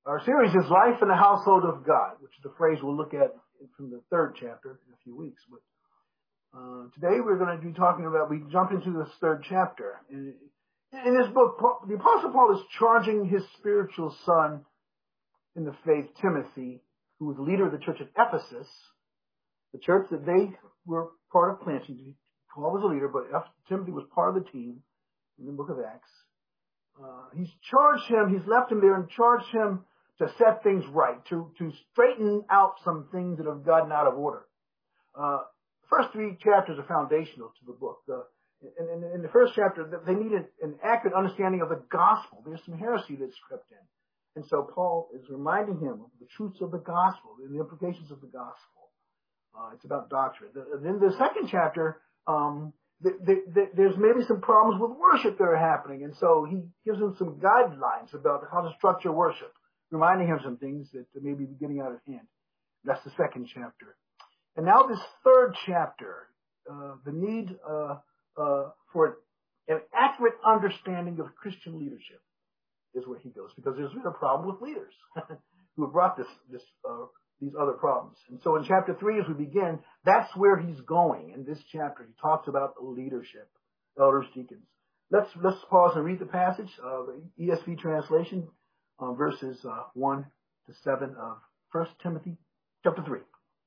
Our series is Life in the Household of God, which is the phrase we'll look at from the third chapter in a few weeks. But today we're going to be talking about, we jump into this third chapter. In this book, the Apostle Paul is charging his spiritual son in the faith, Timothy, who was the leader of the church at Ephesus, the church that they were part of planting. Paul was a leader, but Timothy was part of the team in the book of Acts. He's left him there and charged him to set things right, to straighten out some things that have gotten out of order. The first three chapters are foundational to the book. In the first chapter, they need an accurate understanding of the gospel. There's some heresy that's crept in. And so Paul is reminding him of the truths of the gospel and the implications of the gospel. It's about doctrine. Then the second chapter, there's maybe some problems with worship that are happening. And so he gives him some guidelines about how to structure worship, reminding him of some things that may be getting out of hand. That's the second chapter. And now this third chapter, the need for an accurate understanding of Christian leadership is where he goes, because there's been a problem with leaders who have brought these other problems. And so in chapter 3, as we begin, that's where he's going. In this chapter, he talks about leadership, elders, deacons. Let's pause and read the passage, the ESV translation, verses 1 to 7 of 1 Timothy chapter 3.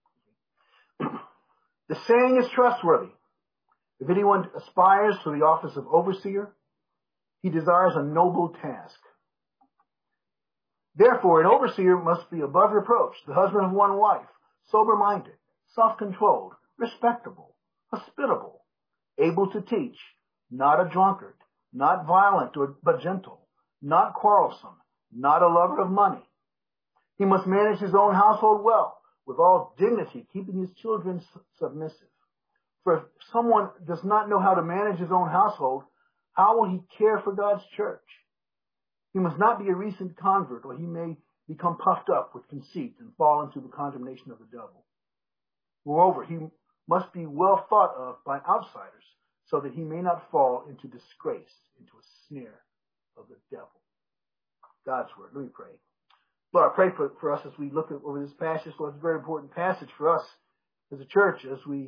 The saying is trustworthy. If anyone aspires to the office of overseer, he desires a noble task. Therefore, an overseer must be above reproach, the husband of one wife, sober-minded, self-controlled, respectable, hospitable, able to teach, not a drunkard, not violent but gentle, not quarrelsome, not a lover of money. He must manage his own household well, with all dignity, keeping his children submissive. For if someone does not know how to manage his own household, how will he care for God's church? He must not be a recent convert, or he may become puffed up with conceit and fall into the condemnation of the devil. Moreover, he must be well thought of by outsiders, so that he may not fall into disgrace, into a snare of the devil. God's word. Let me pray. Lord, I pray for us as we look over this passage. Lord, it's a very important passage for us as a church as we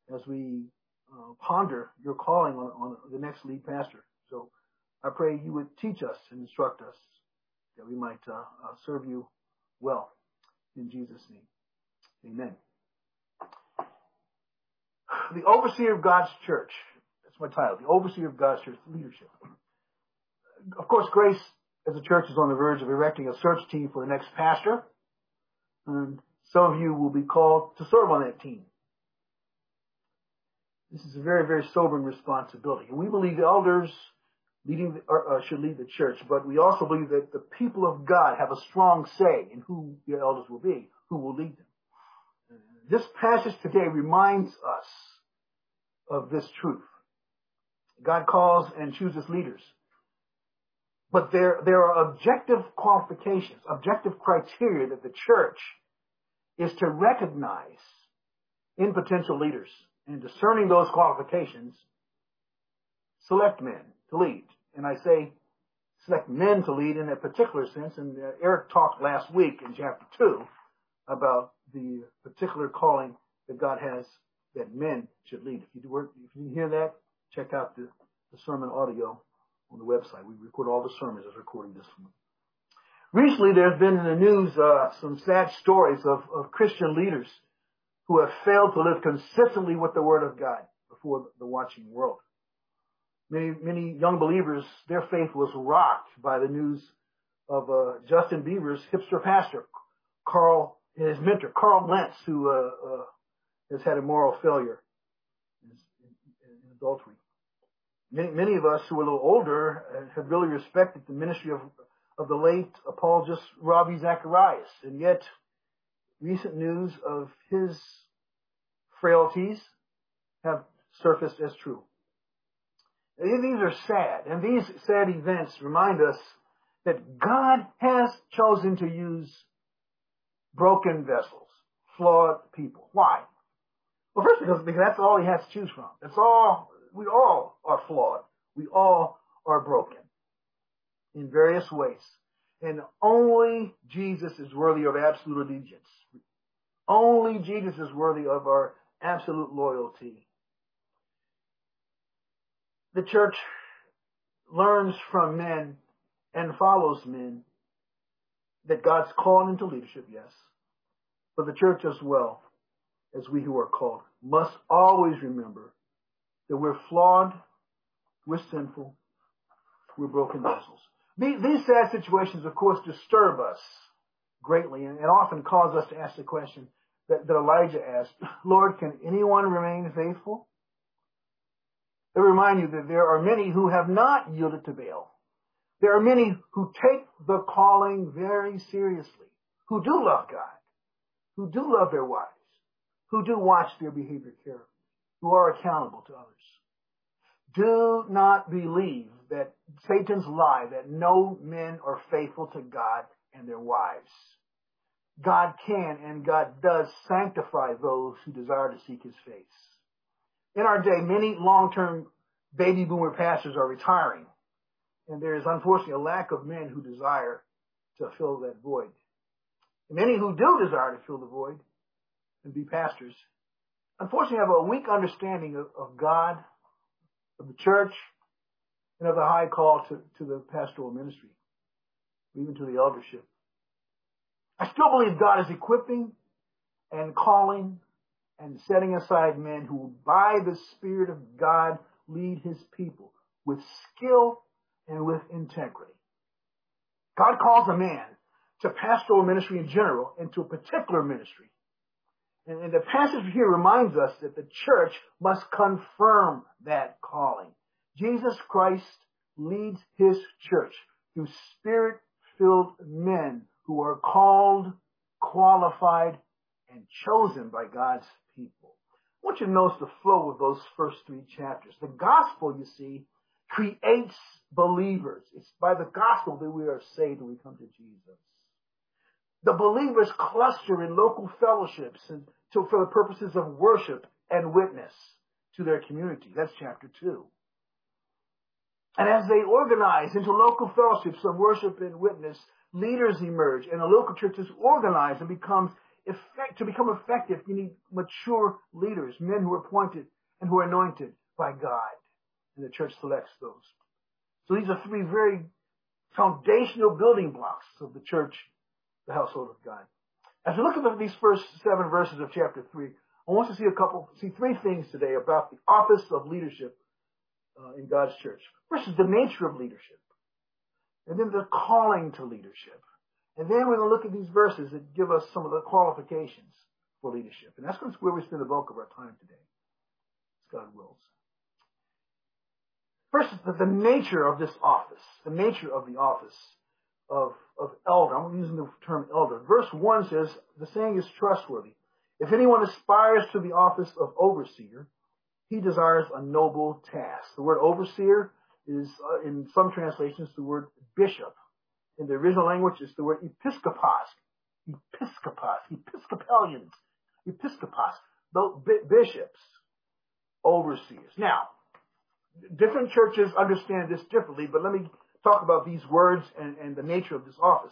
ponder your calling on the next lead pastor. So I pray you would teach us and instruct us that we might serve you well. In Jesus' name, amen. The overseer of God's church. That's my title. The overseer of God's church, leadership. Of course, Grace as a church is on the verge of erecting a search team for the next pastor. And some of you will be called to serve on that team. This is a very, very sobering responsibility. And we believe the elders should lead the church, but we also believe that the people of God have a strong say in who the elders will be, who will lead them. This passage today reminds us of this truth. God calls and chooses leaders, but there are objective qualifications, objective criteria that the church is to recognize in potential leaders, and discerning those qualifications, select men to lead. And I say select men to lead in a particular sense. And Eric talked last week in chapter 2 about the particular calling that God has that men should lead. If you didn't hear that, check out the sermon audio on the website. We record all the sermons as recording this one. Recently, there's been in the news some sad stories of Christian leaders who have failed to live consistently with the Word of God before the watching world. Many young believers, their faith was rocked by the news of Justin Bieber's hipster pastor, his mentor, Carl Lentz, who has had a moral failure in adultery. Many of us who are a little older have really respected the ministry of the late apologist Ravi Zacharias, and yet recent news of his frailties have surfaced as true. These are sad, and these sad events remind us that God has chosen to use broken vessels, flawed people. Why? Well, first, because that's all he has to choose from. That's all. We all are flawed. We all are broken in various ways. And only Jesus is worthy of absolute allegiance. Only Jesus is worthy of our absolute loyalty. The church learns from men and follows men that God's called into leadership, yes. But the church as well, as we who are called, must always remember that we're flawed, we're sinful, we're broken vessels. These sad situations, of course, disturb us greatly and often cause us to ask the question that Elijah asked, Lord, can anyone remain faithful? They remind you that there are many who have not yielded to Baal. There are many who take the calling very seriously, who do love God, who do love their wives, who do watch their behavior carefully, who are accountable to others. Do not believe that Satan's lie that no men are faithful to God and their wives. God can and God does sanctify those who desire to seek his face. In our day, many long-term baby boomer pastors are retiring, and there is unfortunately a lack of men who desire to fill that void. And many who do desire to fill the void and be pastors, unfortunately have a weak understanding of God, of the church, and of the high call to the pastoral ministry, even to the eldership. I still believe God is equipping and calling and setting aside men who, by the Spirit of God, lead his people with skill and with integrity. God calls a man to pastoral ministry in general and to a particular ministry. And the passage here reminds us that the church must confirm that calling. Jesus Christ leads his church through Spirit-filled men who are called, qualified, and chosen by God's people. I want you to notice the flow of those first three chapters. The gospel, you see, creates believers. It's by the gospel that we are saved when we come to Jesus. The believers cluster in local fellowships for the purposes of worship and witness to their community. That's chapter 2. And as they organize into local fellowships of worship and witness, leaders emerge, and the local church is organized and to become effective, you need mature leaders, men who are appointed and who are anointed by God. And the church selects those. So these are three very foundational building blocks of the church, the household of God. As we look at these first 7 verses of chapter 3, I want to see three things today about the office of leadership in God's church. First is the nature of leadership, and then the calling to leadership. And then we're going to look at these verses that give us some of the qualifications for leadership. And that's where we spend the bulk of our time today, as God wills. First is the nature of this office, the nature of the office of elder. I'm using the term elder. Verse 1 says, the saying is trustworthy. If anyone aspires to the office of overseer, he desires a noble task. The word overseer is, in some translations, the word bishop. In the original language, it's the word episkopos. Episcopalians, episkopos, bishops, overseers. Now, different churches understand this differently, but let me talk about these words and the nature of this office.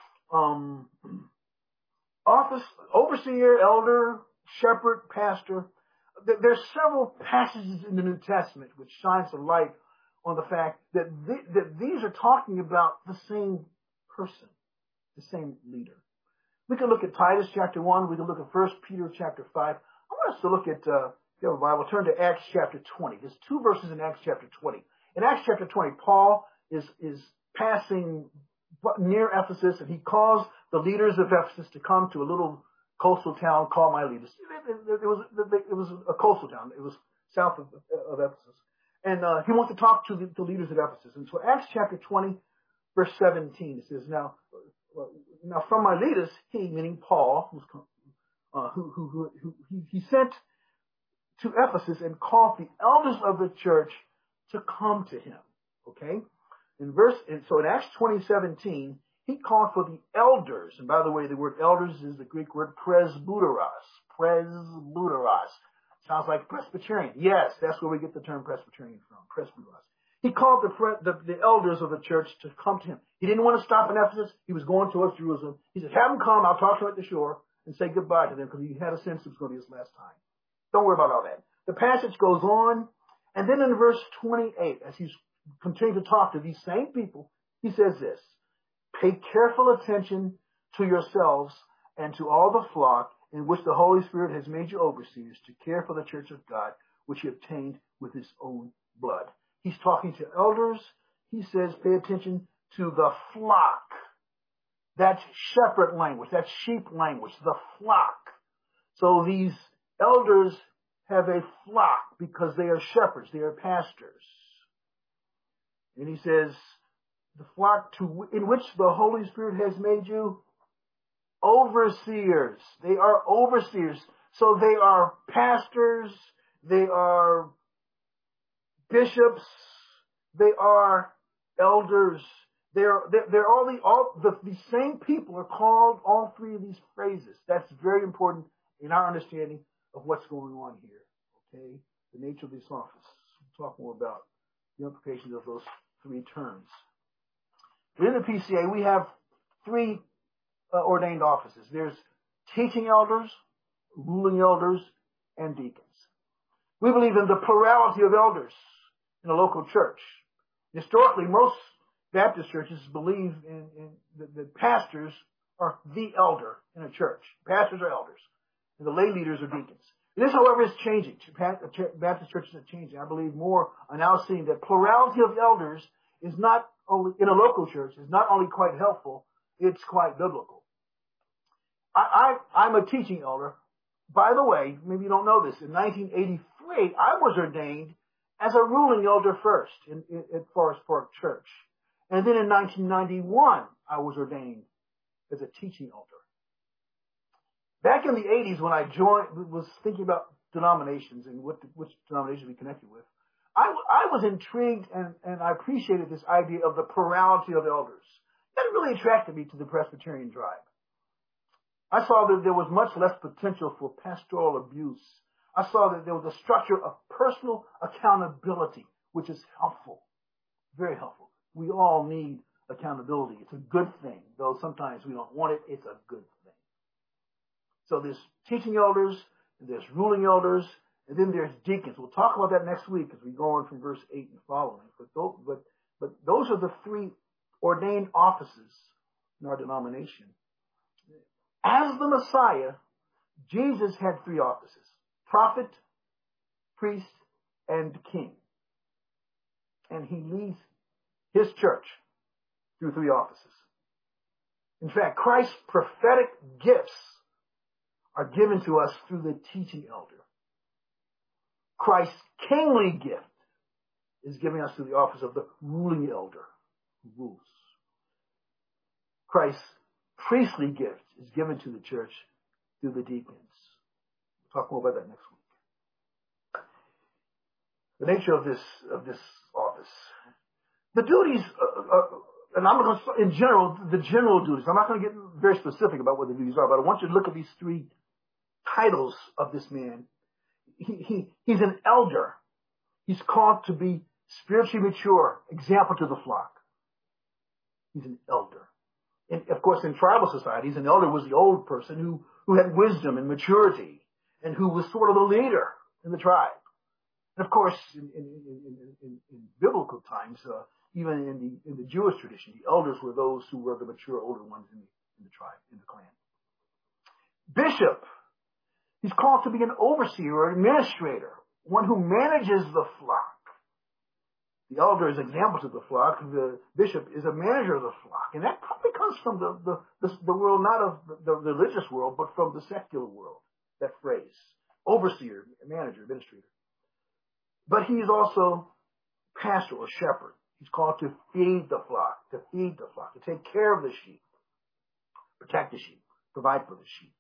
Office, overseer, elder, shepherd, pastor. There's several passages in the New Testament which shine some light on the fact that these are talking about the same person, the same leader. We can look at Titus chapter 1. We can look at 1 Peter chapter 5. I want us to look at, if you have a Bible, turn to Acts chapter 20. There's 2 verses in Acts chapter 20. In Acts chapter 20, Paul is passing near Ephesus, and he calls the leaders of Ephesus to come to a little coastal town called Miletus. It was a coastal town. It was south of Ephesus. And he wants to talk to the leaders of Ephesus. And so Acts chapter 20, verse 17, it says, Now from Miletus, he, meaning Paul, who he sent to Ephesus and called the elders of the church to come to him. Okay? So in Acts 20:17, he called for the elders. And by the way, the word elders is the Greek word presbyteros. Presbyteros. Sounds like Presbyterian. Yes, that's where we get the term Presbyterian from. Presbyteros. He called the elders of the church to come to him. He didn't want to stop in Ephesus. He was going towards Jerusalem. He said, have them come. I'll talk to them at the shore and say goodbye to them because he had a sense it was going to be his last time. Don't worry about all that. The passage goes on. And then in verse 28, as he's continuing to talk to these same people, he says this, pay careful attention to yourselves and to all the flock in which the Holy Spirit has made you overseers to care for the church of God, which he obtained with his own blood. He's talking to elders. He says, pay attention to the flock. That's shepherd language. That's sheep language, the flock. So these elders have a flock because they are shepherds. They are pastors. And he says, the flock in which the Holy Spirit has made you overseers. They are overseers. So they are pastors. They are bishops. They are elders. They're all the same people are called all three of these phrases. That's very important in our understanding of what's going on here. Okay? The nature of this office. We'll talk more about the implications of those three terms. Within the PCA, we have three ordained offices. There's teaching elders, ruling elders, and deacons. We believe in the plurality of elders in a local church. Historically, most Baptist churches believe in that pastors are the elder in a church. Pastors are elders, and the lay leaders are deacons. This, however, is changing. Baptist churches are changing. I believe more are now seeing that plurality of elders is not only, in a local church, is not only quite helpful, it's quite biblical. I'm a teaching elder. By the way, maybe you don't know this, in 1983, I was ordained as a ruling elder first at Forest Park Church. And then in 1991, I was ordained as a teaching elder. Back in the 80s, when I was thinking about denominations and which denominations we connected with, I was intrigued and I appreciated this idea of the plurality of elders. That really attracted me to the Presbyterian drive. I saw that there was much less potential for pastoral abuse. I saw that there was a structure of personal accountability, which is helpful, very helpful. We all need accountability. It's a good thing, though sometimes we don't want it. It's a good thing. So there's teaching elders, and there's ruling elders, and then there's deacons. We'll talk about that next week as we go on from verse 8 and following. But those are the three ordained offices in our denomination. As the Messiah, Jesus had three offices: prophet, priest, and king. And he leads his church through three offices. In fact, Christ's prophetic gifts are given to us through the teaching elder. Christ's kingly gift is given us through the office of the ruling elder who rules. Christ's priestly gift is given to the church through the deacons. We'll talk more about that next week. The nature of this office. The duties, and I'm going to, in general, the general duties. I'm not going to get very specific about what the duties are, but I want you to look at these three titles of this man. He's an elder. He's called to be spiritually mature, example to the flock. He's an elder. And of course, in tribal societies, an elder was the old person who had wisdom and maturity and who was sort of the leader in the tribe. And of course, in biblical times, even in the Jewish tradition, the elders were those who were the mature older ones in the tribe, in the clan. Bishop. He's called to be an overseer or administrator, one who manages the flock. The elder is example to the flock. The bishop is a manager of the flock. And that probably comes from the world, not of the religious world, but from the secular world, that phrase. Overseer, manager, administrator. But he is also pastor or shepherd. He's called to feed the flock, to take care of the sheep, protect the sheep, provide for the sheep,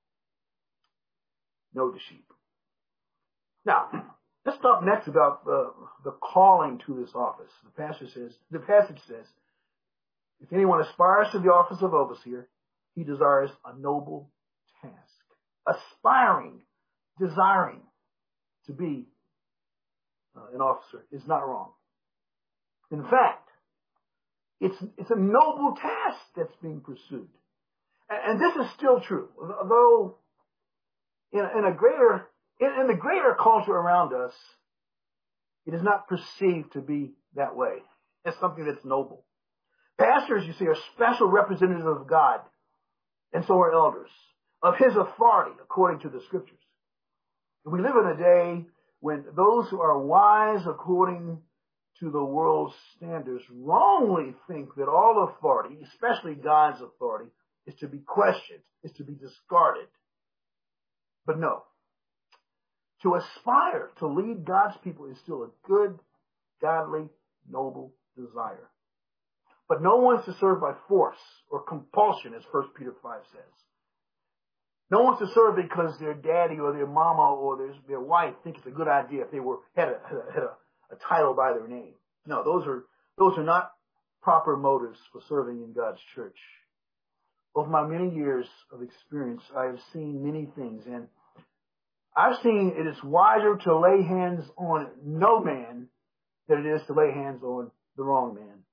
know the sheep. Now, let's talk next about the calling to this office. The passage says, if anyone aspires to the office of overseer, he desires a noble task. Aspiring, desiring to be an officer is not wrong. In fact, it's a noble task that's being pursued. And this is still true, though in the greater culture around us, it is not perceived to be that way. It's something that's noble. Pastors, you see, are special representatives of God, and so are elders, of His authority, according to the Scriptures. We live in a day when those who are wise according to the world's standards wrongly think that all authority, especially God's authority, is to be questioned, is to be discarded. But no. To aspire to lead God's people is still a good, godly, noble desire. But no one is to serve by force or compulsion, as 1 Peter 5 says. No one's to serve because their daddy or their mama or their wife think it's a good idea if they had a title by their name. No, those are not proper motives for serving in God's church. Over my many years of experience, I have seen many things, and I've seen it is wiser to lay hands on no man than it is to lay hands on the wrong man.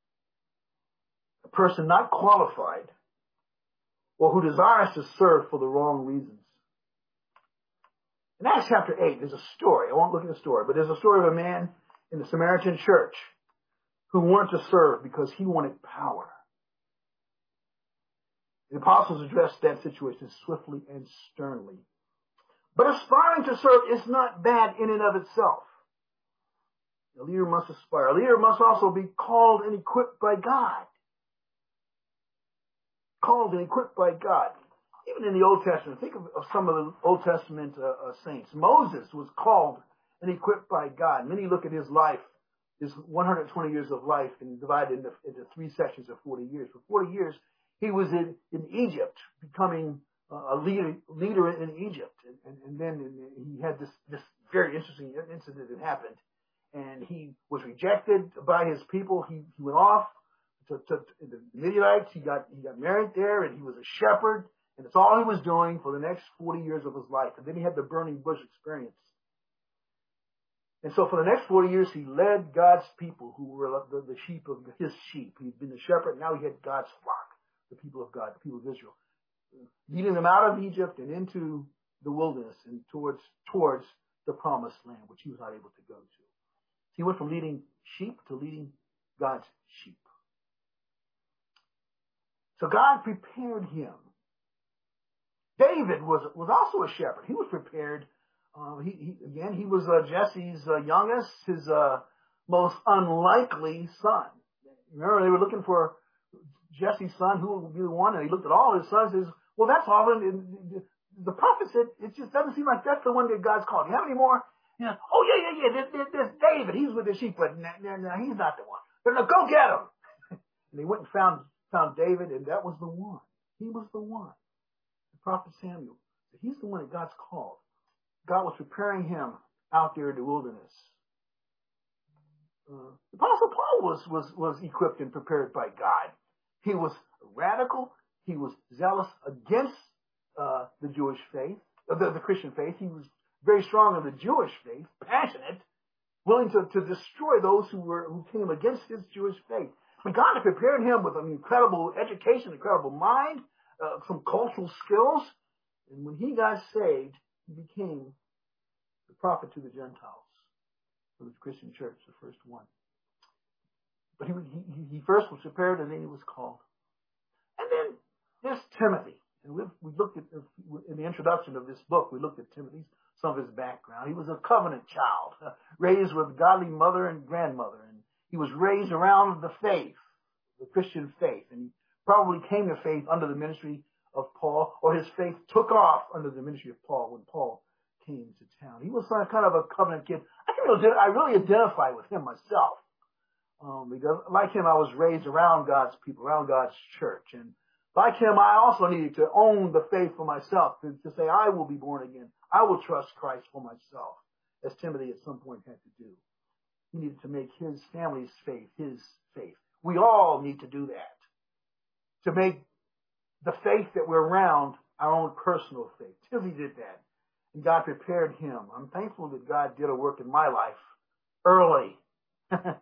A person not qualified or who desires to serve for the wrong reasons. In Acts chapter 8, there's a story. I won't look at the story, but there's a story of a man in the Samaritan church who wanted to serve because he wanted power. The apostles addressed that situation swiftly and sternly. But aspiring to serve is not bad in and of itself. A leader must aspire. A leader must also be called and equipped by God. Called and equipped by God. Even in the Old Testament, think of some of the Old Testament saints. Moses was called and equipped by God. Many look at his life, his 120 years of life, and divide it into 3 sections of 40 years. For 40 years, he was in Egypt, becoming a leader in Egypt. And then he had this very interesting incident that happened. And he was rejected by his people. He went off to the Midianites. He got married there, and he was a shepherd. And that's all he was doing for the next 40 years of his life. And then he had the burning bush experience. And so for the next 40 years, he led God's people, who were the sheep of his sheep. He'd been the shepherd. Now he had God's flock, the people of God, the people of Israel, leading them out of Egypt and into the wilderness and towards the promised land, which he was not able to go to. He went from leading sheep to leading God's sheep. So God prepared him. David was also a shepherd. He was prepared. He was Jesse's youngest, his most unlikely son. Remember, they were looking for Jesse's son, who would be the one, and he looked at all his sons and says, well, that's all. And the prophet said, it just doesn't seem like that's the one that God's called. Do you have any more? You know, oh, yeah. There's David. He's with the sheep, but no, he's not the one. But no, go get him. And they went and found David, and that was the one. He was the one. The prophet Samuel. He's the one that God's called. God was preparing him out there in the wilderness. The Apostle Paul was equipped and prepared by God. He was radical. He was zealous against the Jewish faith, the Christian faith. He was very strong in the Jewish faith, passionate, willing to destroy those who came against his Jewish faith. But God had prepared him with an incredible education, incredible mind, some cultural skills. And when he got saved, he became the prophet to the Gentiles, for the Christian church, the first one. But he first was prepared, and then he was called. And then there's Timothy. And we looked at, in the introduction of this book, we looked at Timothy, some of his background. He was a covenant child, raised with a godly mother and grandmother. And he was raised around the faith, the Christian faith. And he probably came to faith under the ministry of Paul, or his faith took off under the ministry of Paul when Paul came to town. He was kind of a covenant kid. I really identify with him myself. Because like him, I was raised around God's people, around God's church. And like him, I also needed to own the faith for myself, to say, I will be born again. I will trust Christ for myself, as Timothy at some point had to do. He needed to make his family's faith his faith. We all need to do that, to make the faith that we're around our own personal faith. Timothy did that, and God prepared him. I'm thankful that God did a work in my life early.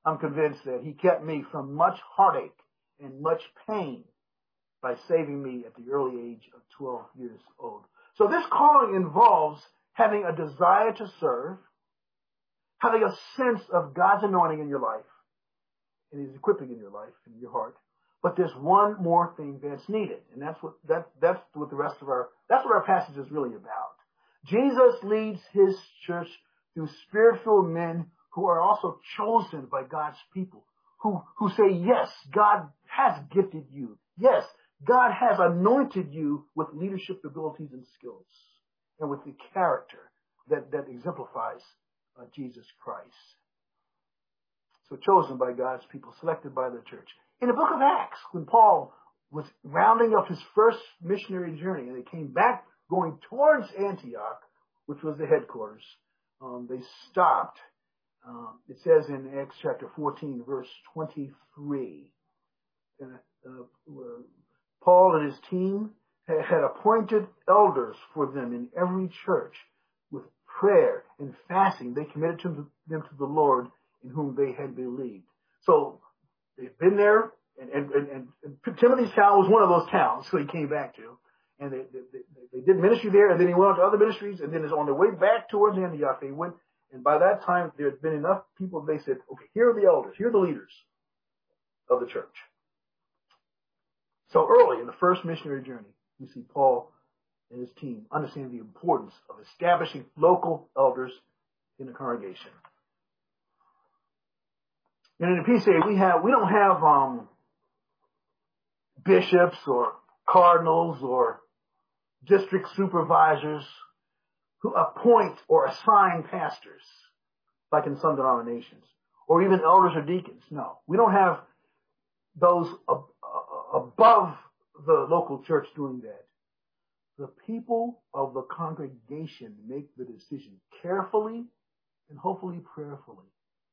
I'm convinced that he kept me from much heartache and much pain by saving me at the early age of 12 years old. So this calling involves having a desire to serve, having a sense of God's anointing in your life, and His equipping in your life, in your heart. But there's one more thing that's needed, and that's what our passage is really about. Jesus leads His church through spirit-filled men who are also chosen by God's people, who say, yes, God has gifted you. Yes, God has anointed you with leadership abilities and skills, and with the character that exemplifies Jesus Christ. So chosen by God's people, selected by the church. In the book of Acts, when Paul was rounding up his first missionary journey, and they came back going towards Antioch, which was the headquarters, they stopped. It says in Acts chapter 14, verse 23, Paul and his team had appointed elders for them in every church. With prayer and fasting, they committed them to the Lord in whom they had believed. So they've been there, and Timothy's town was one of those towns, so he came back to. And they did ministry there, and then he went on to other ministries, and then on their way back towards Antioch, they went, and by that time, there had been enough people, they said, okay, here are the elders, here are the leaders of the church. So early in the first missionary journey, we see Paul and his team understanding the importance of establishing local elders in the congregation. And in the PCA, we don't have bishops or cardinals or district supervisors who appoint or assign pastors, like in some denominations, or even elders or deacons. No, we don't have those above the local church doing that. The people of the congregation make the decision carefully and hopefully prayerfully.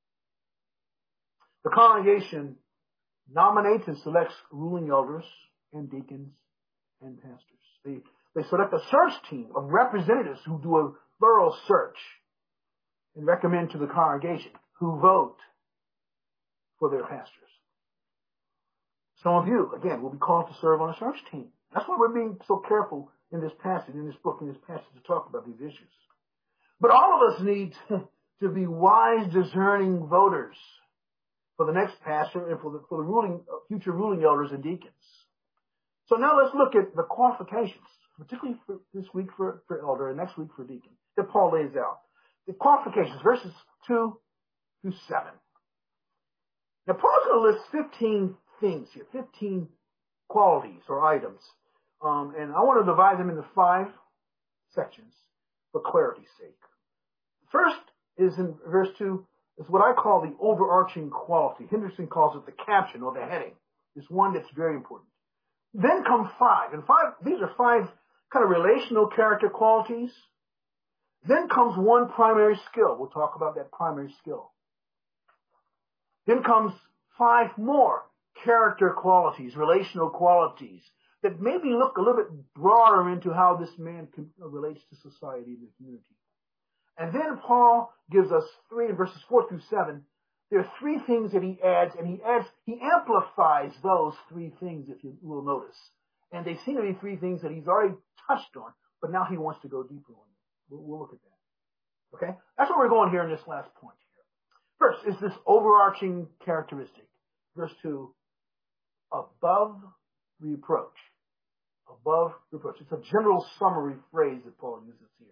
The congregation nominates and selects ruling elders and deacons and pastors. They select a search team of representatives who do a thorough search and recommend to the congregation, who vote for their pastors. Some of you, again, will be called to serve on a search team. That's why we're being so careful in this passage, in this book, in this passage to talk about these issues. But all of us need to be wise, discerning voters for the next pastor and for the future ruling elders and deacons. So now let's look at the qualifications, particularly for this week for elder and next week for deacon, that Paul lays out. The qualifications, verses 2 through 7. Now Paul's going to list 15 things here, 15 qualities or items. And I want to divide them into 5 sections for clarity's sake. First is in verse 2, is what I call the overarching quality. Henderson calls it the caption or the heading. It's one that's very important. Then come 5, and these are 5 kind of relational character qualities. Then comes one primary skill. We'll talk about that primary skill. Then comes 5 more character qualities, relational qualities, that maybe look a little bit broader into how this man relates to society and the community. And then Paul gives us 3 in verses 4 through 7. There are 3 things that he adds, and he amplifies those 3 things, if you will notice. And they seem to be 3 things that he's already touched on, but now he wants to go deeper on them. We'll look at that. Okay? That's where we're going here in this last point here. First is this overarching characteristic. Verse 2, above reproach. Above reproach. It's a general summary phrase that Paul uses here.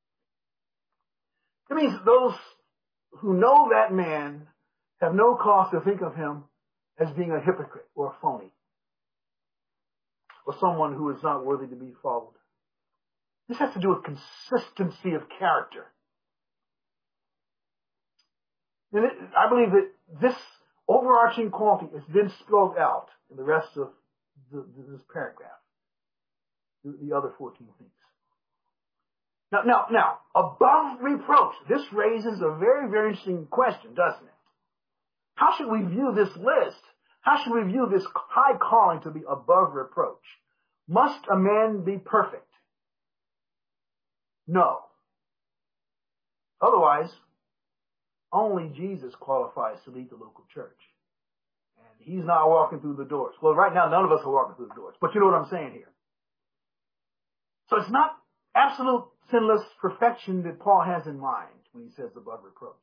It means those who know that man have no cause to think of him as being a hypocrite or a phony, or someone who is not worthy to be followed. This has to do with consistency of character. And I believe that this overarching quality is then spelled out in the rest of this paragraph, the other 14 things. Now, above reproach, this raises a very, very interesting question, doesn't it? How should we view this list? How should we view this high calling to be above reproach? Must a man be perfect? No. Otherwise, only Jesus qualifies to lead the local church. And he's not walking through the doors. Well, right now, none of us are walking through the doors. But you know what I'm saying here. So it's not absolute sinless perfection that Paul has in mind when he says above reproach.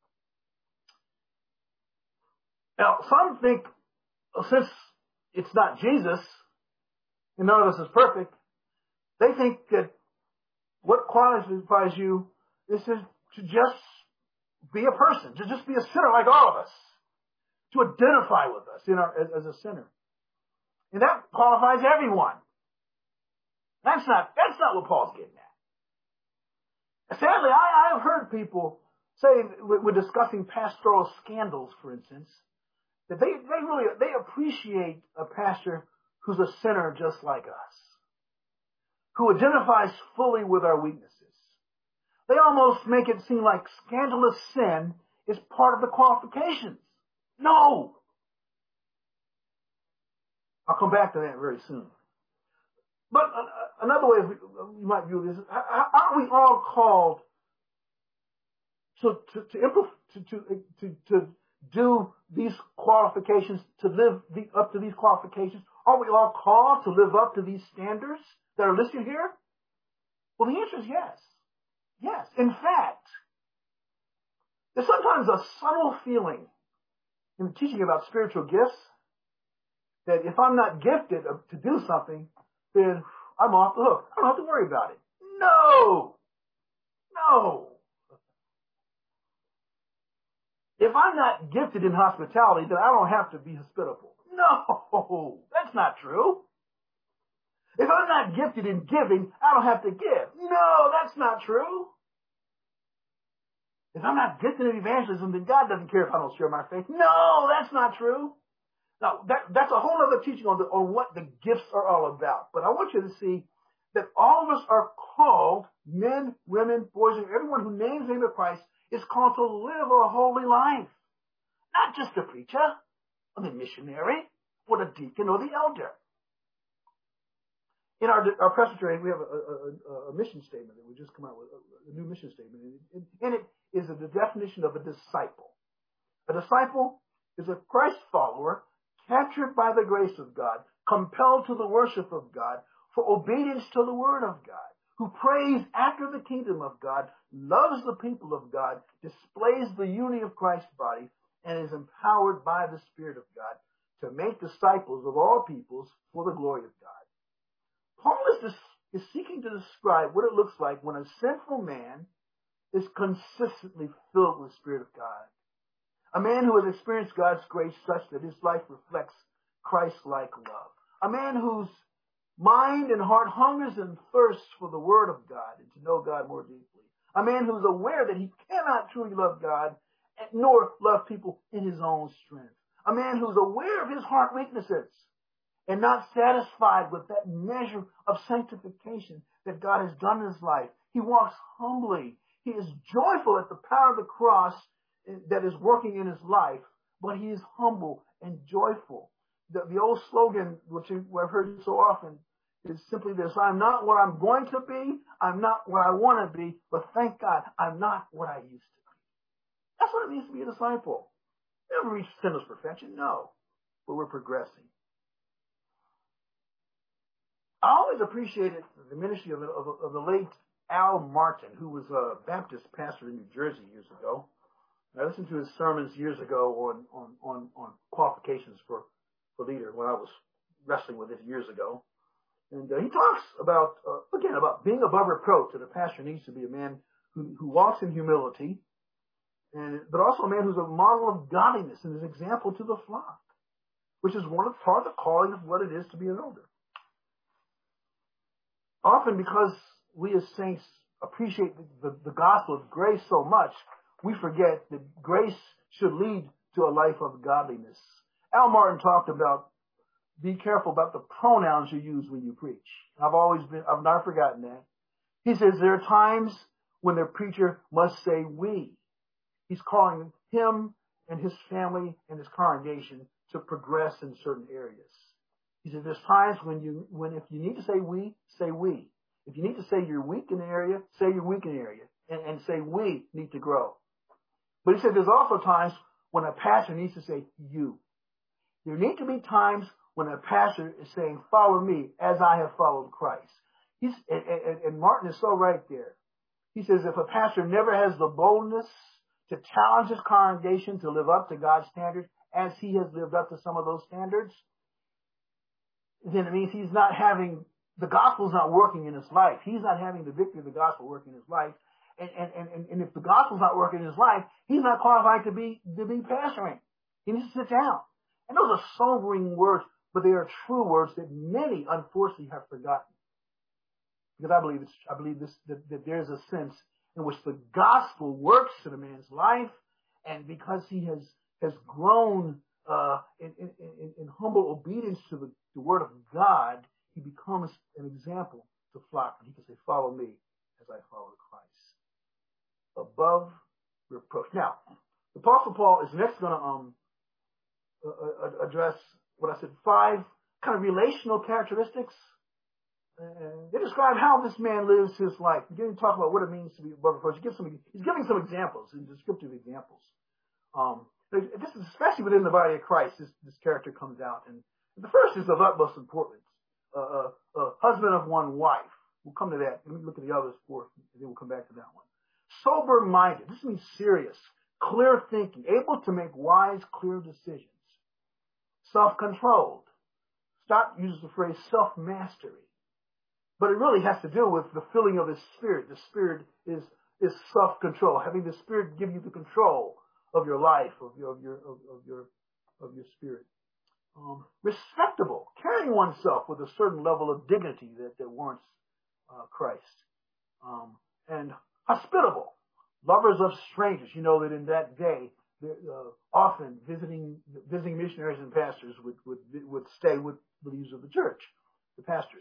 Now, some think, since it's not Jesus, and none of us is perfect, they think that what qualifies you is to just be a person, to just be a sinner like all of us, to identify with us as a sinner. And that qualifies everyone. That's not what Paul's getting at. Sadly, I have heard people say, when discussing pastoral scandals, for instance, that they appreciate a pastor who's a sinner just like us, who identifies fully with our weaknesses. They almost make it seem like scandalous sin is part of the qualifications. No! I'll come back to that very soon. But another way you might view this, aren't we all called to do these qualifications, to live up to these qualifications? Are we all called to live up to these standards that are listed here? Well, the answer is yes. Yes. In fact, there's sometimes a subtle feeling in teaching about spiritual gifts that if I'm not gifted to do something, then I'm off the hook. I don't have to worry about it. No! If I'm not gifted in hospitality, then I don't have to be hospitable. No! That's not true. If I'm not gifted in giving, I don't have to give. No, that's not true. If I'm not gifted in evangelism, then God doesn't care if I don't share my faith. No, that's not true. Now, that's a whole other teaching on what the gifts are all about. But I want you to see that all of us are called, men, women, boys, and everyone who names the name of Christ is called to live a holy life. Not just a preacher, or the missionary, or the deacon, or the elder. In our presbytery, we have a mission statement that we just come out with, a new mission statement. And it is the definition of a disciple. A disciple is a Christ follower captured by the grace of God, compelled to the worship of God, for obedience to the word of God, who prays after the kingdom of God, loves the people of God, displays the unity of Christ's body, and is empowered by the Spirit of God to make disciples of all peoples for the glory of God. Paul is seeking to describe what it looks like when a sinful man is consistently filled with the Spirit of God. A man who has experienced God's grace such that his life reflects Christ-like love. A man whose mind and heart hungers and thirsts for the Word of God and to know God more deeply. A man who's aware that he cannot truly love God nor love people in his own strength. A man who's aware of his heart weaknesses and not satisfied with that measure of sanctification that God has done in his life. He walks humbly. He is joyful at the power of the cross that is working in his life, but he is humble and joyful. The old slogan, which I've heard so often, is simply this: I'm not what I'm going to be, I'm not what I want to be, but thank God I'm not what I used to be. That's what it means to be a disciple. Never reach sinless perfection, no, but we're progressing. I always appreciated the ministry of the late Al Martin, who was a Baptist pastor in New Jersey years ago. I listened to his sermons years ago on qualifications for leader when I was wrestling with it years ago. And he talks about, again, about being above reproach, that a pastor needs to be a man who walks in humility, but also a man who's a model of godliness and is an example to the flock, which is part of the calling of what it is to be an elder. Often because we as saints appreciate the gospel of grace so much, we forget that grace should lead to a life of godliness. Al Martin talked about, be careful about the pronouns you use when you preach. I've not forgotten that. He says there are times when the preacher must say we. He's calling him and his family and his congregation to progress in certain areas. He said there's times when if you need to say we, say we. If you need to say you're weak in an area, say you're weak in an area. And say we need to grow. But he said there's also times when a pastor needs to say, you. There need to be times when a pastor is saying, follow me as I have followed Christ. And Martin is so right there. He says if a pastor never has the boldness to challenge his congregation to live up to God's standards as he has lived up to some of those standards, then it means he's not having, the gospel's not working in his life. He's not having the victory of the gospel working in his life. And if the gospel's not working in his life, he's not qualified to be pastoring. He needs to sit down. And those are sobering words, but they are true words that many, unfortunately, have forgotten. Because I believe that there's a sense in which the gospel works in a man's life, and because he has grown in humble obedience to the word of God, he becomes an example to flock. And he can say, follow me as I follow Christ. Above reproach. Now, the Apostle Paul is next going to address what I said, 5 kind of relational characteristics. They describe how this man lives his life. He didn't talk about what it means to be above reproach. He's giving some examples, descriptive examples. This is especially within the body of Christ. This character comes out, and the first is of utmost importance. Husband of one wife. We'll come to that. Let me look at the others first, and then we'll come back to that one. Sober-minded. This means serious, clear thinking, able to make wise, clear decisions. Self-controlled. Stott uses the phrase self-mastery. But it really has to do with the filling of his spirit. The spirit is self-control, having the spirit give you the control of your life, of your spirit. Respectable, carrying oneself with a certain level of dignity that warrants Christ. And hospitable, lovers of strangers. You know that in that day, often visiting missionaries and pastors would stay with the leaders of the church, the pastors.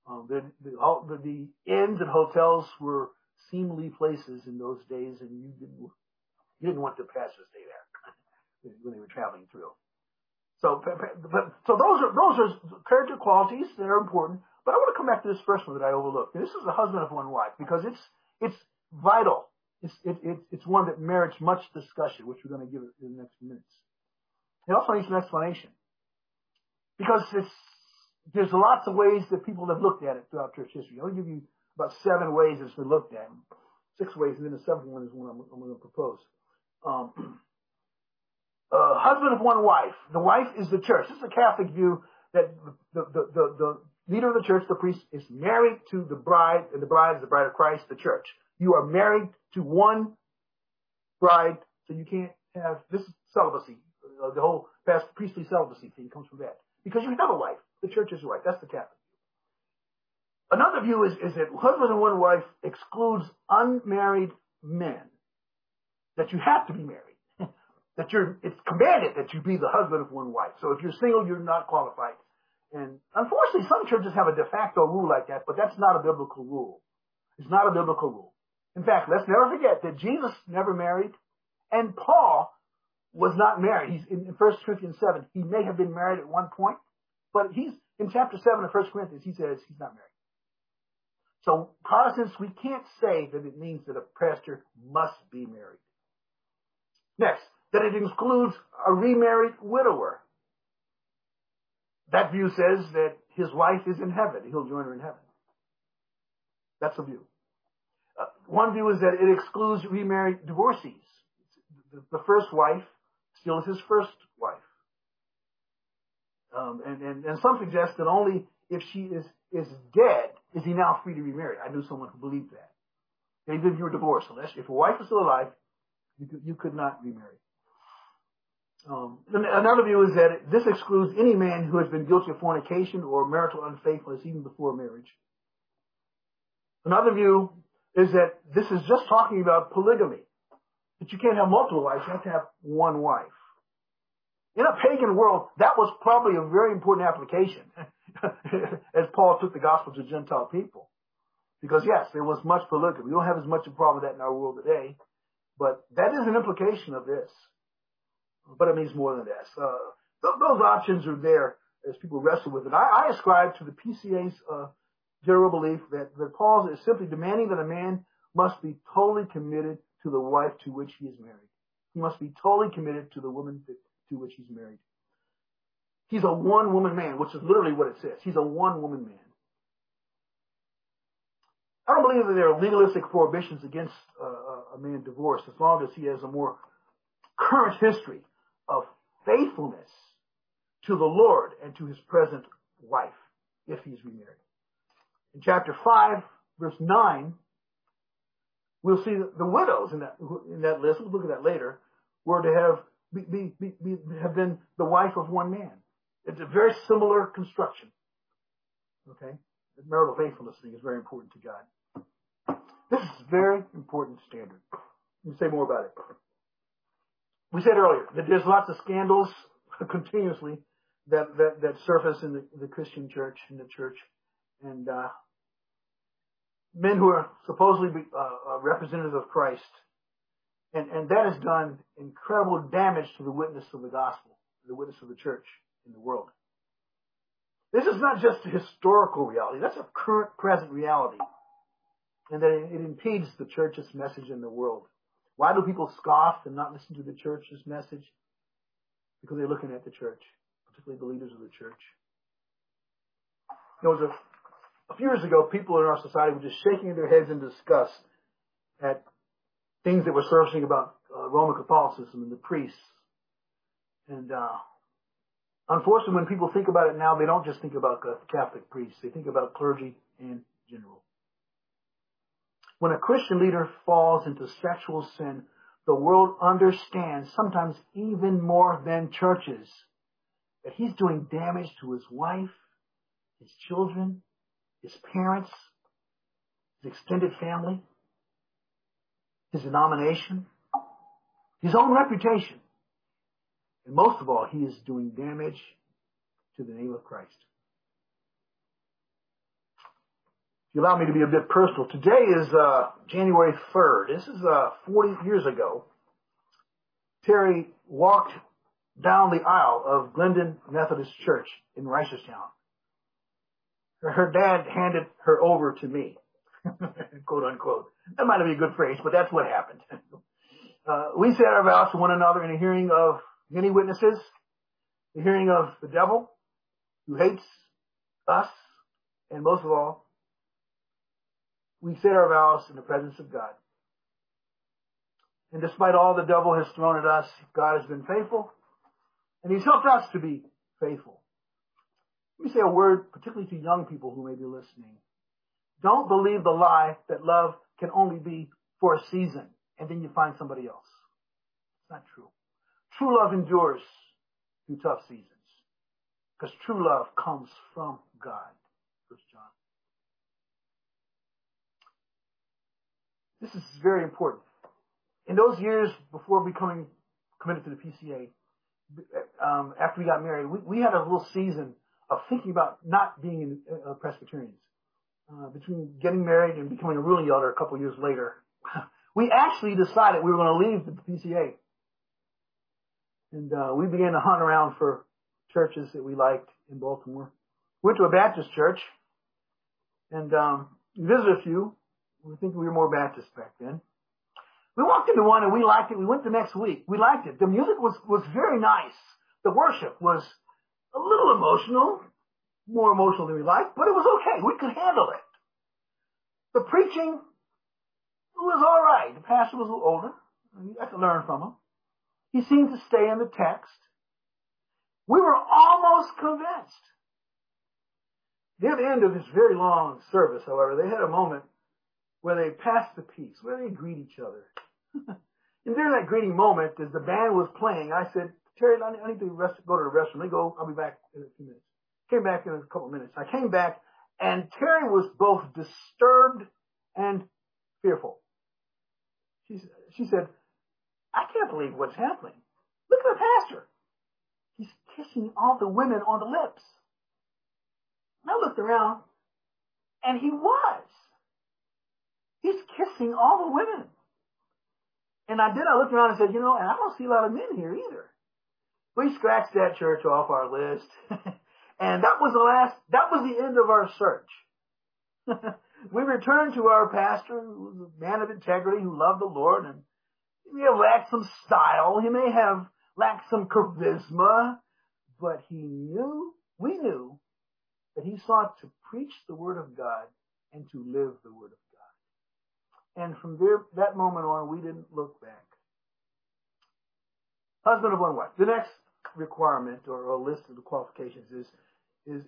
The inns and hotels were seemly places in those days, and you didn't want the pastor to stay there when they were traveling through. So those are character qualities that are important. But I want to come back to this first one that I overlooked. And this is the husband of one wife, because it's vital. It's one that merits much discussion, which we're going to give it in the next few minutes. It also needs an explanation, because there's lots of ways that people have looked at it throughout church history. I'll give you about 7 ways it's been looked at. 6 ways, and then the 7th one is one I'm going to propose. Husband of one wife. The wife is the church. This is a Catholic view that the leader of the church, the priest, is married to the bride, and the bride is the bride of Christ, the church. You are married to one bride, so you can't have this celibacy. The whole priestly celibacy thing comes from that. Because you have a wife. The church is your wife. That's the Catholic view. Another view is that husband and one wife excludes unmarried men. That you have to be married. It's commanded that you be the husband of one wife. So if you're single, you're not qualified. And unfortunately, some churches have a de facto rule like that, but that's not a biblical rule. It's not a biblical rule. In fact, let's never forget that Jesus never married, and Paul was not married. He's in 1 Corinthians 7. He may have been married at one point, but he's in chapter 7 of 1 Corinthians, he says he's not married. So Protestants, we can't say that it means that a pastor must be married. Next, that it excludes a remarried widower. That view says that his wife is in heaven. He'll join her in heaven. That's a view. One view is that it excludes remarried divorcees. The first wife still is his first wife. And some suggest that only if she is dead is he now free to remarry. I knew someone who believed that. Even if you were divorced, if a wife is still alive, you could not remarry. Another view is that this excludes any man who has been guilty of fornication or marital unfaithfulness even before marriage. Another view is that this is just talking about polygamy. That you can't have multiple wives, you have to have one wife. In a pagan world, that was probably a very important application as Paul took the gospel to Gentile people. Because yes, there was much polygamy. We don't have as much of a problem with that in our world today, but that is an implication of this. But it means more than this. Those options are there as people wrestle with it. I ascribe to the PCA's general belief that Paul is simply demanding that a man must be totally committed to the wife to which he is married. He must be totally committed to the woman to which he's married. He's a one-woman man, which is literally what it says. He's a one-woman man. I don't believe that there are legalistic prohibitions against a man divorced as long as he has a more current history of faithfulness to the Lord and to his present wife, if he's remarried. In chapter 5, verse 9, we'll see that the widows in that list, we'll look at that later, were to have been the wife of one man. It's a very similar construction. Okay? The marital faithfulness thing is very important to God. This is a very important standard. Let me say more about it. We said earlier that there's lots of scandals continuously that surface in the Christian church, in the church. And men who are supposedly representatives of Christ. And that has done incredible damage to the witness of the gospel, the witness of the church in the world. This is not just a historical reality. That's a current, present reality. And that it impedes the church's message in the world. Why do people scoff and not listen to the church's message? Because they're looking at the church, particularly the leaders of the church. There was a few years ago, people in our society were just shaking their heads in disgust at things that were surfacing about Roman Catholicism and the priests. And unfortunately, when people think about it now, they don't just think about Catholic priests. They think about clergy in general. When a Christian leader falls into sexual sin, the world understands, sometimes even more than churches, that he's doing damage to his wife, his children, his parents, his extended family, his denomination, his own reputation. And most of all, he is doing damage to the name of Christ. If you allow me to be a bit personal, today is January 3rd. This is 40 years ago. Terry walked down the aisle of Glendon Methodist Church in Reisterstown. Her dad handed her over to me, quote unquote. That might not be a good phrase, but that's what happened. We said our vows to one another in a hearing of many witnesses, the hearing of the devil, who hates us, and most of all, we said our vows in the presence of God. And despite all the devil has thrown at us, God has been faithful, and he's helped us to be faithful. Let me say a word, particularly to young people who may be listening. Don't believe the lie that love can only be for a season, and then you find somebody else. It's not true. True love endures through tough seasons, because true love comes from God. 1 John. This is very important. In those years before becoming committed to the PCA, after we got married, we had a little season of thinking about not being Presbyterians. Between getting married and becoming a ruling elder a couple of years later, we actually decided we were going to leave the PCA. And we began to hunt around for churches that we liked in Baltimore. Went to a Baptist church and visited a few. We think we were more Baptist back then. We walked into one and we liked it. We went the next week. We liked it. The music was very nice. The worship was a little emotional, more emotional than we liked, but it was okay. We could handle it. The preaching was all right. The pastor was a little older. I could learn from him. He seemed to stay in the text. We were almost convinced. Near the end of this very long service, however, they had a moment where they passed the peace, where they greet each other. And during that greeting moment, as the band was playing, I said, Terry, I need to go to the restroom. Let me go. I'll be back in a few minutes. Came back in a couple of minutes. I came back, and Terry was both disturbed and fearful. She said, I can't believe what's happening. Look at the pastor. He's kissing all the women on the lips. And I looked around, and he was. He's kissing all the women. And I looked around and said, and I don't see a lot of men here either. We scratched that church off our list. And that was the end of our search. We returned to our pastor, who was a man of integrity, who loved the Lord, and He may have lacked some style. He may have lacked some charisma, but we knew that he sought to preach the Word of God and to live the Word of God. And from that moment on, we didn't look back. Husband of one wife. The next requirement or a list of the qualifications is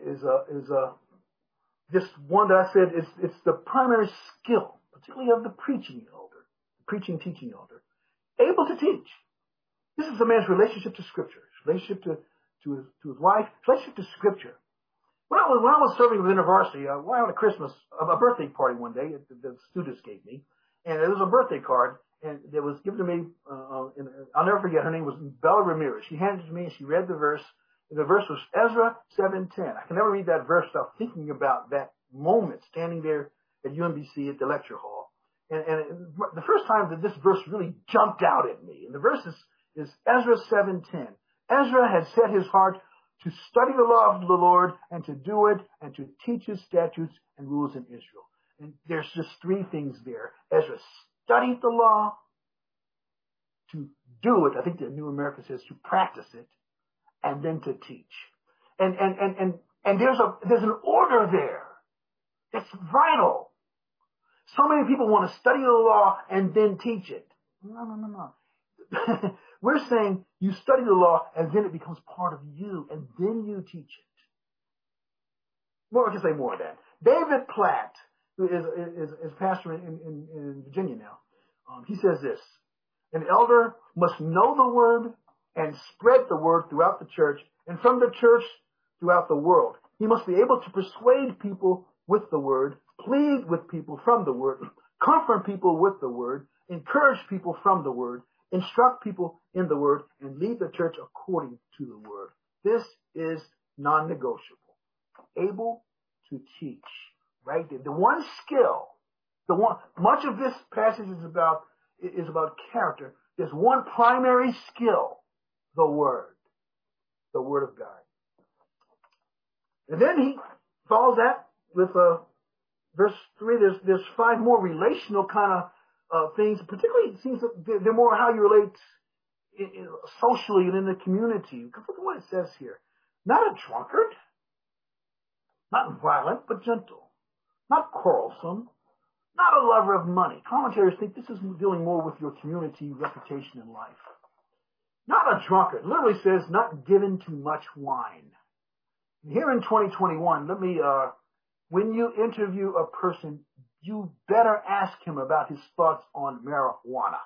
just one that I said it's the primary skill, particularly of the preaching elder, the preaching teaching elder, able to teach. This is a man's relationship to Scripture, his relationship to his wife, his relationship to Scripture. When I was serving within a varsity, I went on a birthday party one day that the students gave me, and it was a birthday card, and it was given to me, and I'll never forget, her name was Bella Ramirez. She handed it to me, and she read the verse, and the verse was Ezra 7:10. I can never read that verse without thinking about that moment, standing there at UMBC at the lecture hall. And the first time that this verse really jumped out at me, and the verse is Ezra 7:10. Ezra had set his heart to study the law of the Lord and to do it and to teach his statutes and rules in Israel. And there's just three things there. Ezra studied the law, to do it. I think the New American says to practice it, and then to teach. And there's an order there. It's vital. So many people want to study the law and then teach it. No. We're saying you study the law and then it becomes part of you and then you teach it. Well, I can say more of that. David Platt, who is pastor in Virginia now, he says this: an elder must know the word and spread the word throughout the church and from the church throughout the world. He must be able to persuade people with the word, plead with people from the word, comfort people with the word, encourage people from the word, instruct people in the word, and lead the church according to the word. This is non-negotiable. Able to teach, right? The one skill, much of this passage is about character. There's one primary skill, the word of God. And then he follows that with verse 3. There's five more relational kind of things. Particularly, it seems that they're more how you relate socially and in the community. Look at what it says here. Not a drunkard, not violent, but gentle. Not quarrelsome, not a lover of money. Commentators think this is dealing more with your community reputation in life. Not a drunkard. It literally says not given to much wine. Here in 2021, when you interview a person, you better ask him about his thoughts on marijuana.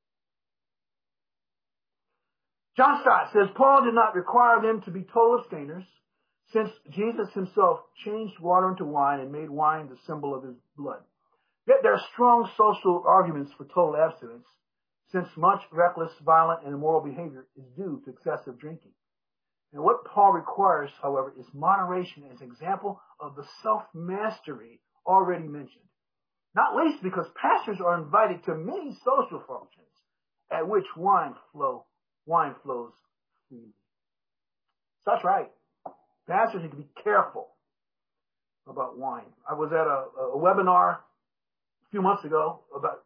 John Stott says, Paul did not require them to be total abstainers, since Jesus himself changed water into wine and made wine the symbol of his blood. Yet there are strong social arguments for total abstinence, since much reckless, violent, and immoral behavior is due to excessive drinking. And what Paul requires, however, is moderation as an example of the self-mastery already mentioned. Not least because pastors are invited to many social functions at which wine flows freely. So that's right. Pastors need to be careful about wine. I was at a webinar a few months ago about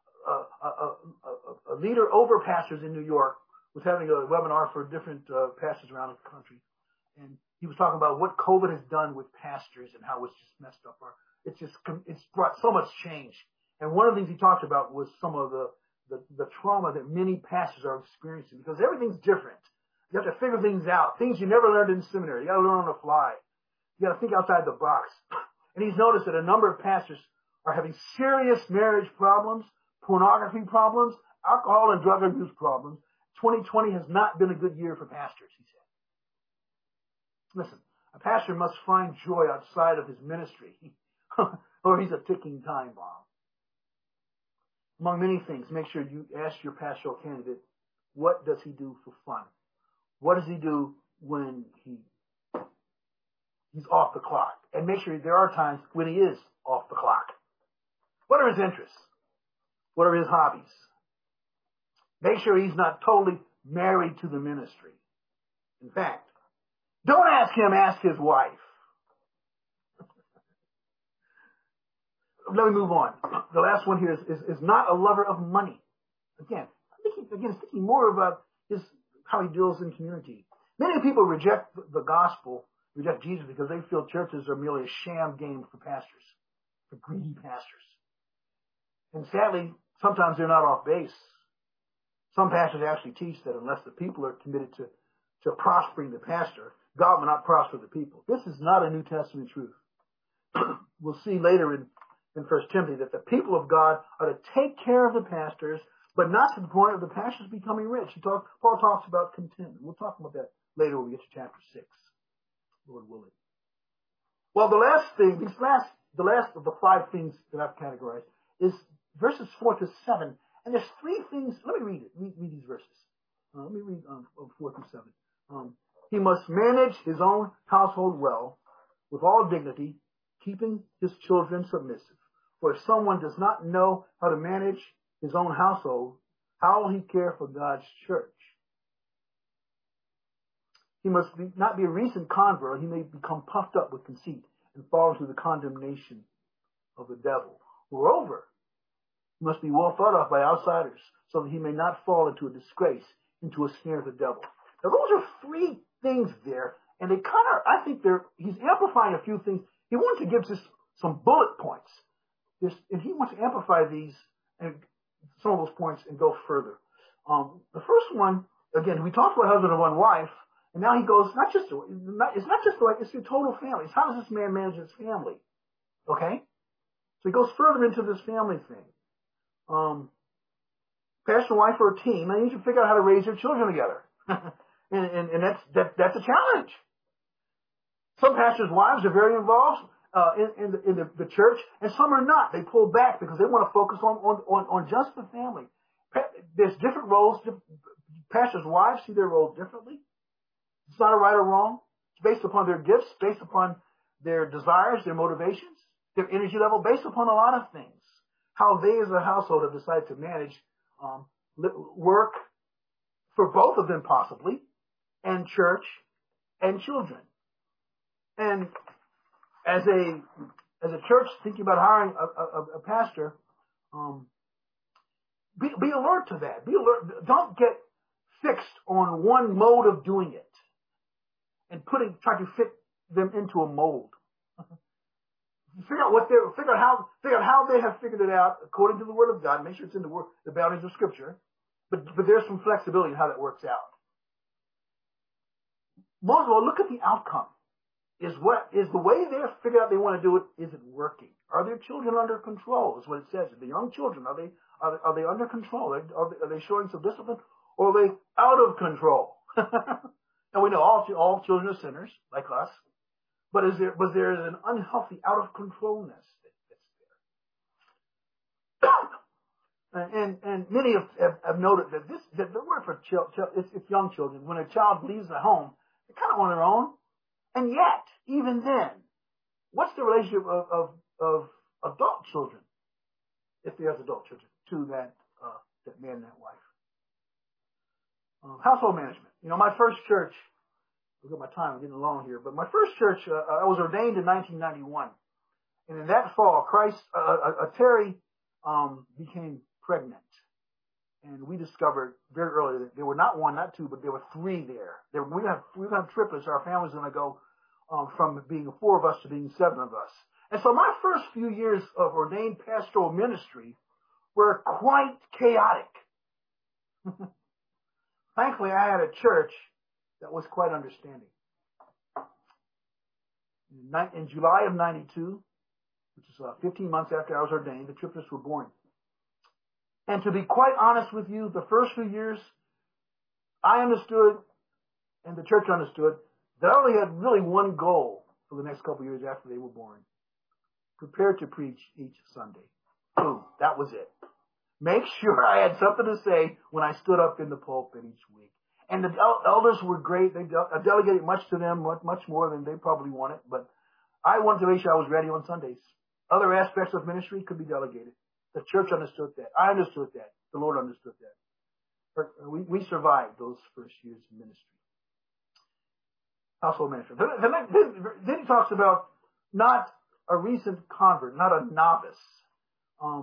a leader over pastors in New York was having a webinar for different pastors around the country. And he was talking about what COVID has done with pastors and how it's just messed up. It's brought so much change. And one of the things he talked about was some of the trauma that many pastors are experiencing because everything's different. You have to figure things out. Things you never learned in seminary. You got to learn on the fly. You got to think outside the box. And he's noticed that a number of pastors are having serious marriage problems, pornography problems, alcohol and drug abuse problems. 2020 has not been a good year for pastors, he said. Listen, a pastor must find joy outside of his ministry, or he's a ticking time bomb. Among many things, make sure you ask your pastoral candidate, what does he do for fun? What does he do when he's off the clock? And make sure there are times when he is off the clock. What are his interests? What are his hobbies? Make sure he's not totally married to the ministry. In fact, don't ask him, ask his wife. Let me move on. The last one here is not a lover of money. thinking more about how he deals in community. Many people reject the gospel, reject Jesus because they feel churches are merely a sham game for pastors, for greedy pastors. And sadly, sometimes they're not off base. Some pastors actually teach that unless the people are committed to prospering the pastor, God will not prosper the people. This is not a New Testament truth. We'll see later in 1 Timothy that the people of God are to take care of the pastors, but not to the point of the pastors becoming rich. Paul talks about contentment. We'll talk about that later when we get to chapter 6, Lord willing. Well, the last of the 5 things that I've categorized is verses 4 to 7. And there's 3 things. Let me read it. Read these verses. Let me read 4 through 7. He must manage his own household well, with all dignity, keeping his children submissive. For if someone does not know how to manage his own household, how will he care for God's church? He must not be a recent convert. He may become puffed up with conceit and fall into the condemnation of the devil. Moreover, he must be well thought of by outsiders so that he may not fall into a disgrace, into a snare of the devil. Now, those are 3 things there, and they I think he's amplifying a few things. He wants to give just some bullet points. And he wants to amplify these and some of those points and go further. The first one, again, we talked about husband and one wife, and now he goes, it's not just the wife, it's the total family. It's how does this man manage his family? Okay? So he goes further into this family thing. Pastor and wife are a team, and they need to figure out how to raise their children together. and that's a challenge. Some pastors' wives are very involved in the church, and some are not. They pull back because they want to focus on just the family. There's different roles. Pastors' wives see their roles differently. It's not a right or wrong. It's based upon their gifts, based upon their desires, their motivations, their energy level, based upon a lot of things. How they as a household have decided to manage work for both of them possibly, and church and children. And as a church thinking about hiring a pastor, be alert to that. Be alert. Don't get fixed on one mode of doing it and try to fit them into a mold. Figure out how they have figured it out according to the Word of God. Make sure it's in the boundaries of Scripture. But there's some flexibility in how that works out. Most of all, look at the outcome. Is the way they have figured out they want to do it, is it working? Are their children under control? Is what it says. The young children, are they under control? Are they showing some discipline? Or are they out of control? And we know all children are sinners, like us. But was there an unhealthy out of controlness that's there? And many have noted that the word for it's young children. When a child leaves the home, they're kind of on their own. And yet, even then, what's the relationship of adult children, if there's adult children, to that man and that wife? Household management. My first church, look at my time, I'm getting along here, but my first church, I was ordained in 1991. And in that fall, Terry became pregnant. And we discovered very early that there were not 1, not 2, but there were 3 there. We have triplets. Our family's going to go from being 4 of us to being 7 of us. And so my first few years of ordained pastoral ministry were quite chaotic. Thankfully, I had a church that was quite understanding. In July of 92, which is 15 months after I was ordained, the triplets were born. And to be quite honest with you, the first few years, I understood, and the church understood, that I only had really one goal for the next couple of years after they were born. Prepare to preach each Sunday. Boom, that was it. Make sure I had something to say when I stood up in the pulpit each week. And the elders were great. I delegated much to them, much more than they probably wanted. But I wanted to make sure I was ready on Sundays. Other aspects of ministry could be delegated. The church understood that. I understood that. The Lord understood that. We survived those first years of ministry. Household ministry. Then he talks about not a recent convert, not a novice.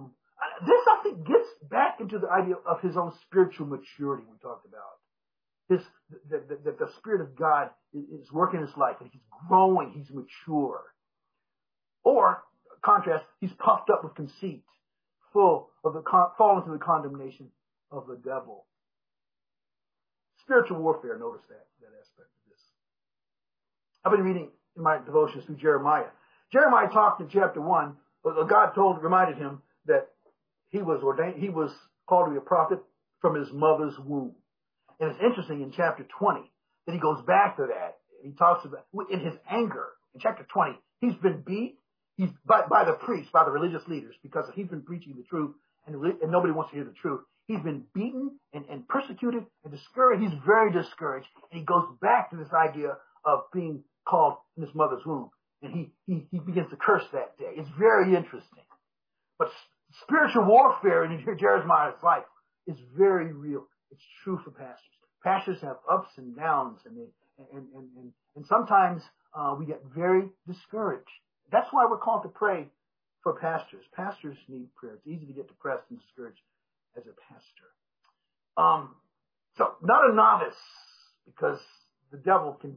This, I think, gets back into the idea of his own spiritual maturity we talked about. That the Spirit of God is working in his life, and he's growing, he's mature. Or, contrast, he's puffed up with conceit, full of fallen into the condemnation of the devil. Spiritual warfare, notice that aspect of this. I've been reading in my devotions through Jeremiah. Jeremiah talked in chapter 1, God reminded him that he was called to be a prophet from his mother's womb. And it's interesting in chapter 20 that he goes back to that. He talks about, in his anger, in chapter 20, he's been beat by the priests, by the religious leaders, because he's been preaching the truth and nobody wants to hear the truth. He's been beaten and persecuted and discouraged. He's very discouraged. And he goes back to this idea of being called in his mother's womb. And he begins to curse that day. It's very interesting. But spiritual warfare in Jeremiah's life is very real. It's true for pastors. Pastors have ups and downs, and sometimes we get very discouraged. That's why we're called to pray for pastors. Pastors need prayer. It's easy to get depressed and discouraged as a pastor. So not a novice, because the devil can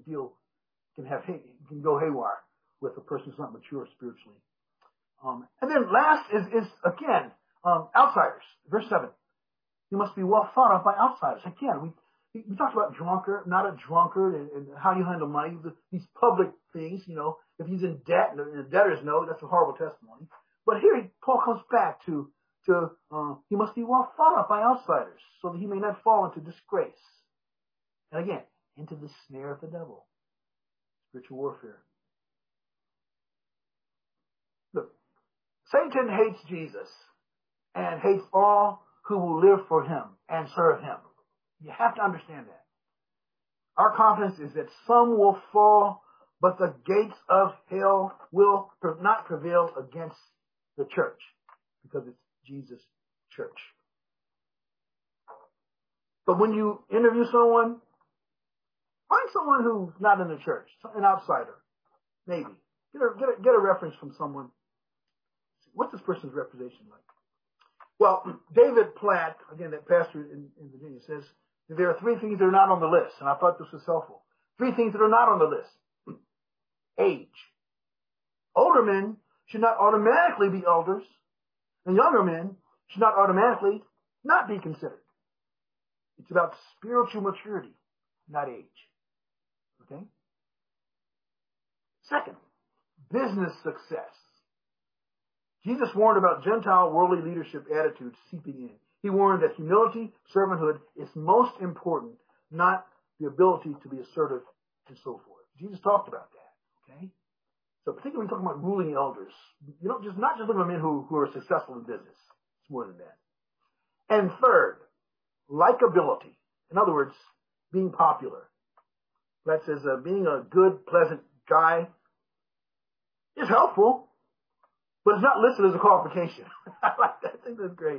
go haywire with a person who's not mature spiritually. And then last is again, outsiders. Verse 7. You must be well thought of by outsiders. Again, we talked about not a drunkard, and how you handle money, these public things, if he's in debt and the debtors know, that's a horrible testimony. But here Paul comes back to he must be well thought of by outsiders, so that he may not fall into disgrace. And again, into the snare of the devil. Spiritual warfare. Look, Satan hates Jesus and hates all who will live for him and serve him. You have to understand that. Our confidence is that some will fall, but the gates of hell will not prevail against the church, because it's Jesus' church. But when you interview someone, find someone who's not in the church, an outsider, maybe. Get a reference from someone. What's this person's reputation like? Well, David Platt, again, that pastor in Virginia, says that there are 3 things that are not on the list, and I thought this was helpful. 3 things that are not on the list. Age. Older men should not automatically be elders, and younger men should not automatically not be considered. It's about spiritual maturity, not age. Okay? Second, business success. Jesus warned about Gentile worldly leadership attitudes seeping in. He warned that humility, servanthood is most important, not the ability to be assertive and so forth. Jesus talked about that. Okay? So particularly when talking about ruling elders, not just looking at men who are successful in business. It's more than that. And third, likability. In other words, being popular. That says being a good, pleasant guy is helpful, but it's not listed as a qualification. I like that. I think that's great.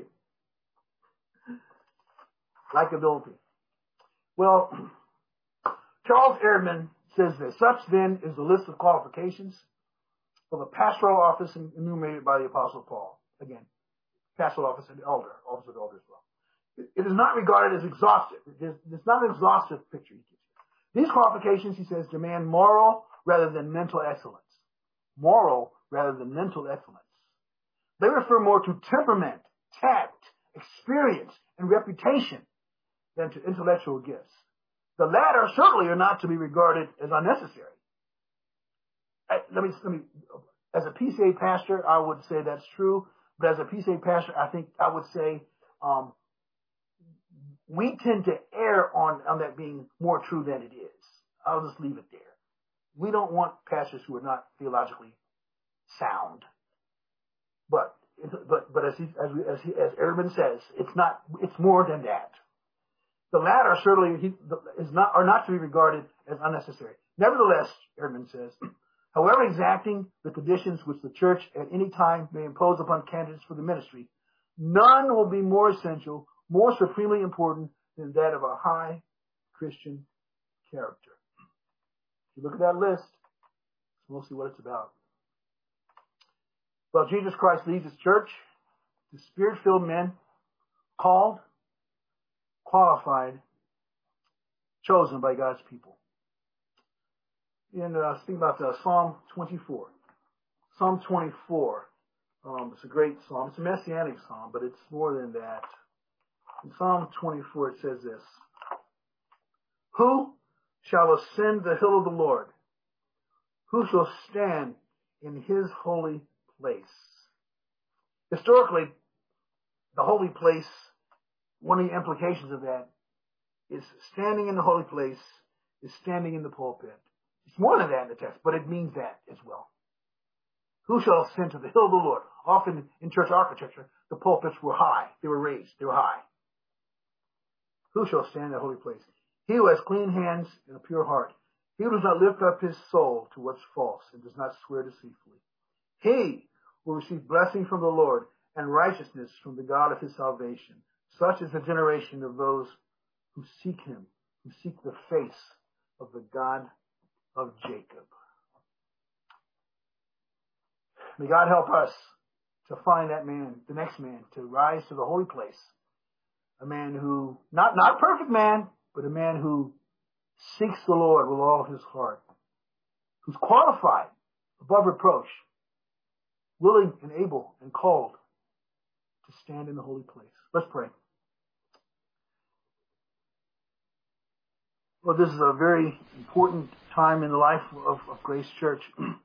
Likability. Well, Charles Erdman says this. Such then is the list of qualifications for the pastoral office enumerated by the Apostle Paul. Again, pastoral office and elder, office of elder as well. It is not regarded as exhaustive. It's not an exhaustive picture he gives you. These qualifications, he says, demand moral rather than mental excellence. Moral rather than mental excellence. They refer more to temperament, tact, experience, and reputation than to intellectual gifts. The latter certainly are not to be regarded as unnecessary. Let me. As a PCA pastor, I would say that's true. But as a PCA pastor, I would say we tend to err on that being more true than it is. I'll just leave it there. We don't want pastors who are not theologically sound. But as Erdman says, it's more than that. The latter certainly are not to be regarded as unnecessary. Nevertheless, Erdman says, however exacting the conditions which the church at any time may impose upon candidates for the ministry, none will be more essential, more supremely important than that of a high Christian character. If you look at that list, it's mostly what it's about. Well, Jesus Christ leads his church to Spirit-filled men, called, qualified, chosen by God's people. And think about Psalm 24. Psalm 24. It's a great psalm. It's a messianic psalm, but it's more than that. In Psalm 24, it says this: Who shall ascend the hill of the Lord? Who shall stand in his holy place? Historically, the holy place, one of the implications of that is standing in the holy place, is standing in the pulpit. It's more than that in the text, but it means that as well. Who shall ascend to the hill of the Lord? Often in church architecture, the pulpits were high. They were raised. They were high. Who shall stand in the holy place? He who has clean hands and a pure heart. He who does not lift up his soul to what's false and does not swear deceitfully. He will receive blessing from the Lord and righteousness from the God of his salvation. Such is the generation of those who seek him, who seek the face of the God of Jacob. May God help us to find that man, the next man, to rise to the holy place. A man who, not a perfect man, but a man who seeks the Lord with all his heart, who's qualified, above reproach, willing and able and called to stand in the holy place. Let's pray. Lord, this is a very important time in the life of Grace Church.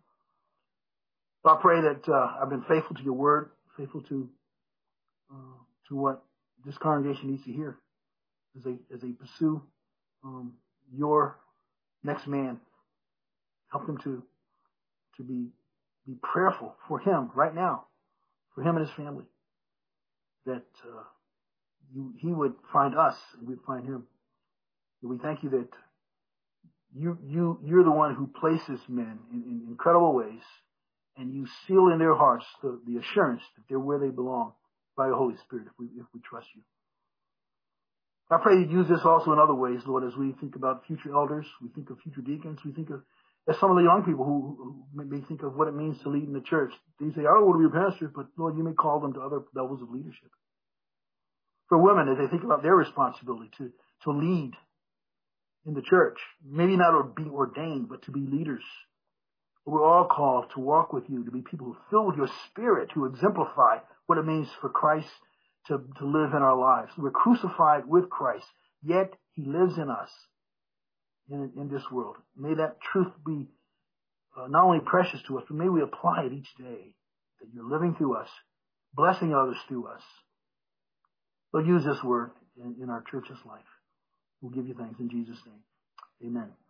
I pray that I've been faithful to your word, faithful to what this congregation needs to hear as they pursue your next man. Help them to be prayerful for him right now, for him and his family, that he would find us and we'd find him. And we thank you that you're the one who places men in incredible ways, and you seal in their hearts the assurance that they're where they belong by the Holy Spirit if we trust you. I pray you'd use this also in other ways, Lord, as we think about future elders, we think of future deacons, we think of as some of the young people who may think of what it means to lead in the church. They say, I don't want to be a pastor, but Lord, you may call them to other levels of leadership. For women, as they think about their responsibility to lead in the church, maybe not be ordained, but to be leaders. We're all called to walk with you, to be people who are filled with your Spirit, who exemplify what it means for Christ to live in our lives. We're crucified with Christ, yet he lives in us in this world. May that truth be not only precious to us, but may we apply it each day, that you're living through us, blessing others through us. Lord, use this word in our church's life. We'll give you thanks in Jesus' name. Amen.